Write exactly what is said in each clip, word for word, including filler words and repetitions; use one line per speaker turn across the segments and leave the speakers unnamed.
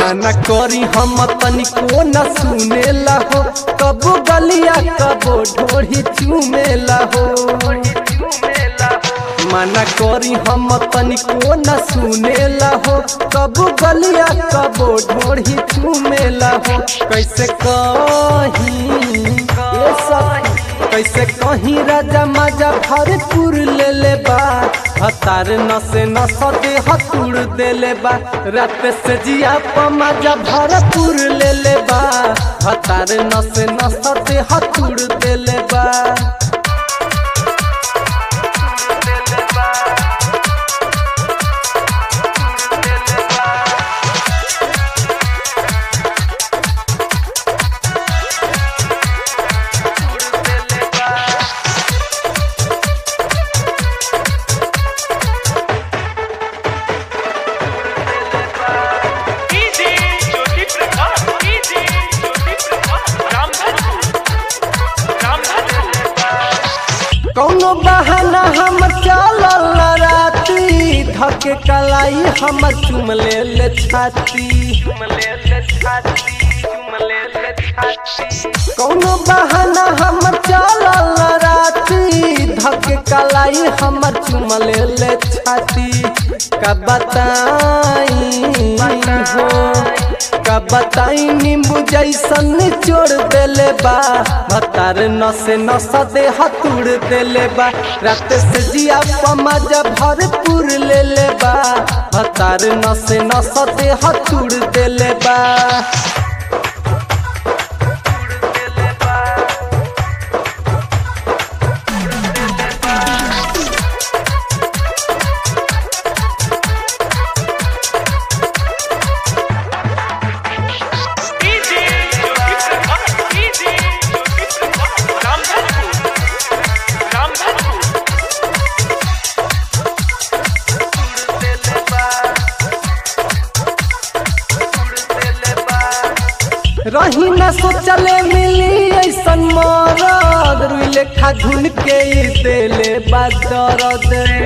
मना करी हम तनिको न सुनेला हो, कबो गलिया कबो ढोढ़ी चूमेला हो। मना करी हम तनिको न सुनेला हो, कबो गलिया कबो ढोढ़ी चूमेला हो। कैसे कहीं ये सब कैसे कहीं राजा मजा भरपूर ले ले बा, हतार नसे नस दे हतुड़ दे ले बा। रात से जिया प मजा भरपूर ले ले बा, हतार नसे नस दे हतुड़ दे ले बा। कौनो बहाना हम चलल राती, धके कलाई हम चुम ले ले छाती। कौनो बहाना हम चलल राती, धके कलाई हम चुम ले ले छाती। का बताई हो का बताई नींबू जैसन निचोड़ देले बा, भतार नसे नस दे हतुड़ देले बा। रात से जिया प मजा भरपूर ले ले बा, भतार नसे नस दे हतुड़ देले बा। रही न सोचले मिली ऐसन मरद, रुई लेखा घुन के देले बा दर्द।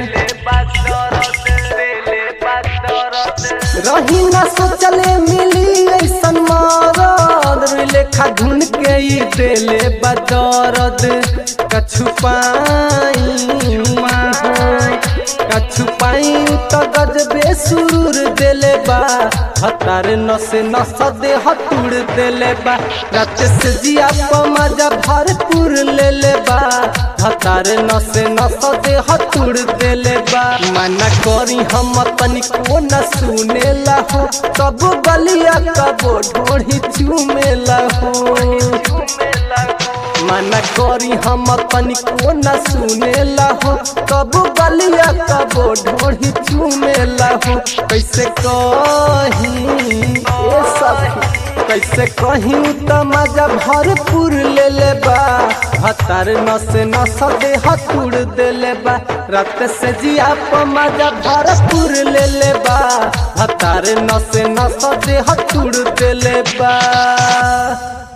रही न सोचले मिली ऐसन मरद, रुई लेखा घुन के देले बा दर्द। कछु पाई कछु पाई तो गजबे सुरूर देले बा, हतार नसे नस दे हतुड़ देले बा। रात से जिया प मजा भरपूर ले ले बा, हतार नसे नस दे हतुड़ देले बा। मना करी हम तनिको न सुनेला हो, कबो गलिया कबो ढोढ़ी चूमेला हो। मना करी हम तनिको न सुनेला हो, कबो गलिया कबो ढोढ़ी चूमेला हो। कैसे कहीं ये सब कैसे कहीं त मजा भरपूर ले ले बा, हतार नसे नस दे हतुड़ देले बा। रात से जिया प मजा भरपूर ले ले बा, हतार नसे नस दे हतुड़ देले बा।